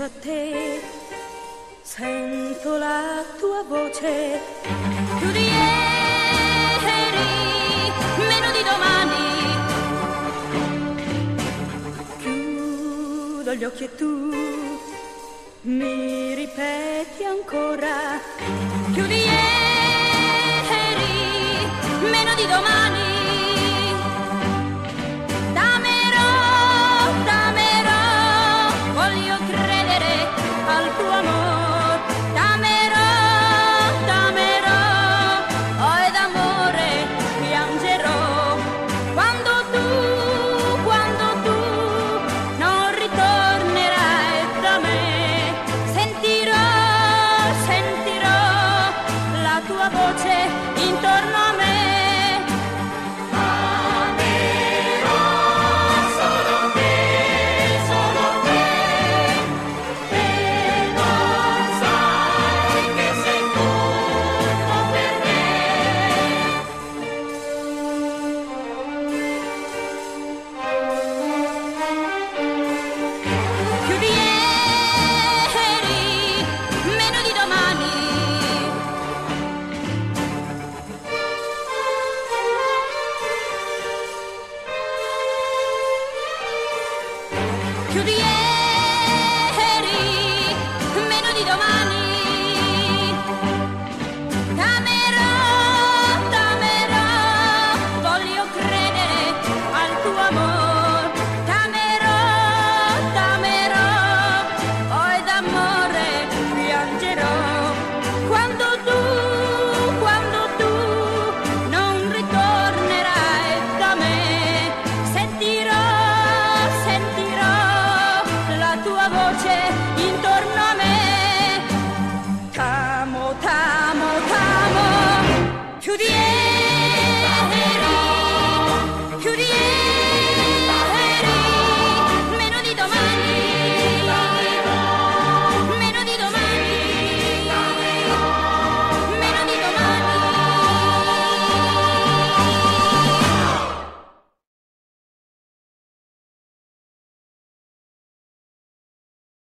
a te, sento la tua voce, più di ieri, meno di domani. Chiudo gli occhi e tu mi ripeti ancora, più di ieri, meno di domani. To the end.